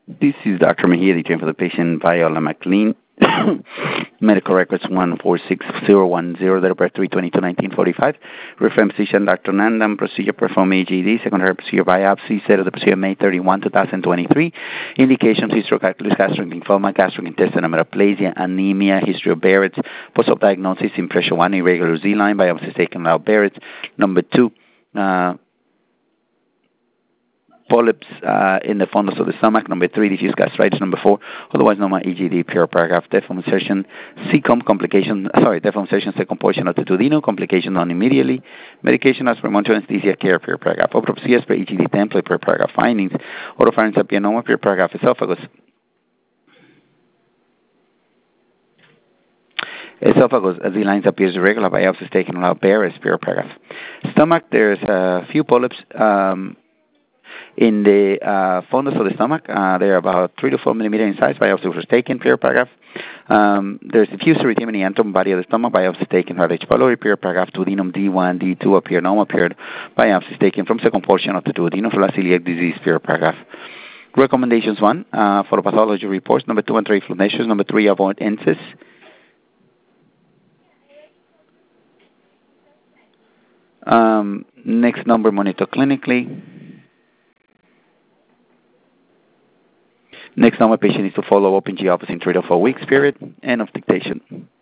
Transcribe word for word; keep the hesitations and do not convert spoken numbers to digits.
This is Doctor Mejia, the trained for the patient, Viola McLean. Medical records one four six zero one zero, date of birth three twenty-two nineteen forty-five. Reference physician Doctor Nandam. Procedure performed A G D. Secondary procedure biopsy. Set of the procedure May thirty-first, twenty twenty-three. Indications: hysterocalculus, gastric lymphoma, gastric intestinal metaplasia, anemia, history of Barrett's. Post-op diagnosis: impression one, irregular Z-line. Biopsy taken without Barrett's. Number two. Uh, Polyps uh, in the fundus of the stomach. Number three, diffuse gastritis. Number four, otherwise known as E G D, pure paragraph. Deformation, C C O M complication, sorry, deformation, second portion of the duodenum, complication non immediately. Medication as per monitoring anesthesia care, pure paragraph. Autopsy as per E G D template, pure paragraph findings. Oropharynx papilloma, pure paragraph esophagus. Esophagus, as the lines appears irregular, biopsy taken without Barrett's, pure paragraph. Stomach, there's a few polyps. Um, In the uh, fundus of the stomach, uh, they're about three to four millimeter in size. Biopsy was taken, pure paragraph. Um, there's diffuse erythema in the antrum body of the stomach. Biopsy taken, H pylori, pure paragraph. Duodenum D one, D two appear, no appeared. Biopsy taken from second portion of the duodenum for celiac disease, pure paragraph. Recommendations: one, uh, for pathology reports. Number two and three, inflammations. Number three, avoid incest. Um, next number, monitor clinically. Next time, a patient needs to follow up in G office in three to four weeks period. End of dictation.